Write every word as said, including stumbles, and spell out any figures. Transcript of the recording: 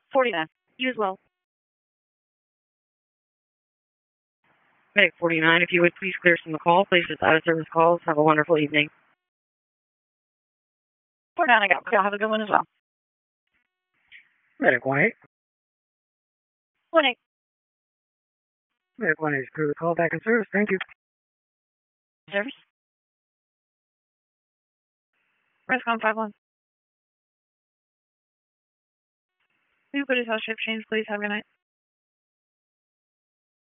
forty-nine. You as well. Medic forty-nine, if you would please clear from the call. Places out of service calls. Have a wonderful evening. forty-nine, I got. Y'all have a good one as well. Medic one eight. one eight. Medic one eight, crew the call back in service. Thank you. Service. Rescom five one. Can you put his house ship change, please? Have a good night.